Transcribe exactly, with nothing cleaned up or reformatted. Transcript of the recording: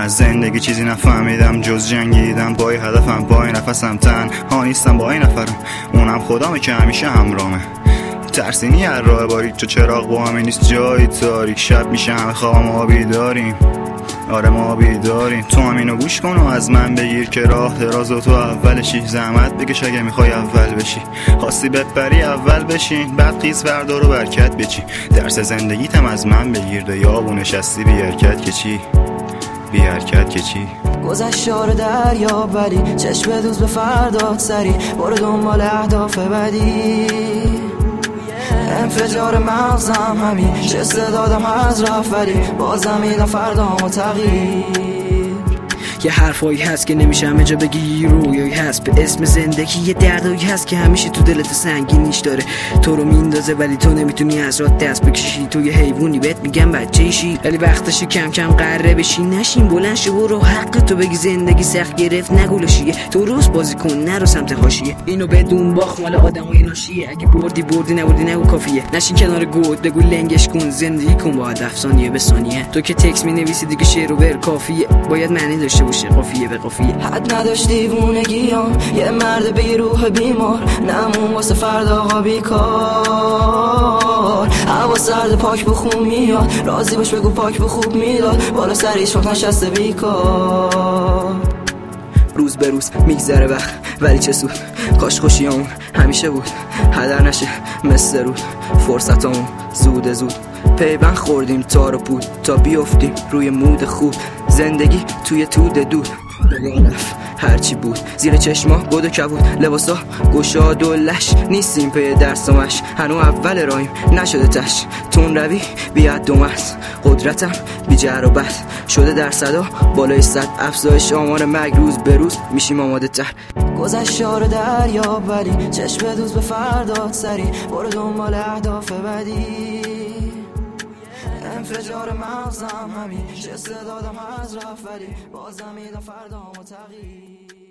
از زندگی چیزی نفهمیدم جز جنگیدم با هدفم، با نفسم تنها نیستم، با این نفرم اونم خدامه که همیشه همراهمه. ترسینی هر راه باریک چو چراغ با همه نیست جایی تاریک، شب میشه همه خواب ما بیداریم، آره ما بیداریم. تو هم اینو گوش کن و از من بگیر که راه دراز و تو اولشی، زحمت بکش اگه میخوای اول بشی، خواستی بپری اول بشین، بعد قیز بردار و برکت بچی. درس زندگیتم از من بگیر دیاب و نشستی بی حرکت که چی، بی حرکت که چی. گذشت شار دریا ولی چشم بدوز به فردات سری، برو دنبال اهداف بعدی. انفجار مغزم همین چه استعدادم از رفت ولی بازم میدم فردامو تغییر. یه حرفایی هست که نمیشه همه جا بگی، رویایی هست به اسم زندگی، یه دردایی هست که همیشه تو دلت سنگینیش داره، تو رو میندازه ولی تو نمیتونی از راه دست بکشی. تو یه حیوانی بهت میگم بچه‌شی ولی وقتشه کم کم قره بشی، نشین بلند شو برو حق تو بگی زندگی سخت گرفت نگولشیه، درست بازی کن نرو سمت حاشیه، اینو بدون باخت مال آدمای ناشیه، اگه بردی بردی نبردی نگو کافیه، نشین کنار گود بگو لنگش کن، زندگی کن با هدف ثانیه به ثانیه. تو که تکس مینویسی دیگه شعر و ور کافیه، باید معنی داشته باشه قافیه به قافیه. حد نداشت دیوونگیام یه مرد بی روح بیمار، نمون واسه فردا آقا بیکار. هوا سرد پاک بخون میاد، راضی باش بگو پاک به خوب میداد، بالا سری شد نشسته بیکار. روز به روز میگذره وقت ولی چه سود، کاش خوشیامون همیشه بود، هدر نشه مثل رود، فرصتامون زود زود پیوند خوردیم تار و پود تا بیافتیم روی مود خوب. زندگی توی تود دود بگانف هرچی بود، زیر چشما گود و کبود، لباسا گشاد و لش، نیستیم پی درس و مش، هنو اول رایم نشده تش، تون روی بیاد دومت، قدرتم بی جر و بد شده در صدا بالای صد، افزایش آمار مرگ روز به روز میشیم آماده تر. گذشت شار دریا ولی چشم بدوز به فردات سری، برو دنبال اهداف بعدی. انفجار مغزم همین چه استعدادم از رفت ولی بازم میدم فردامو تغییر.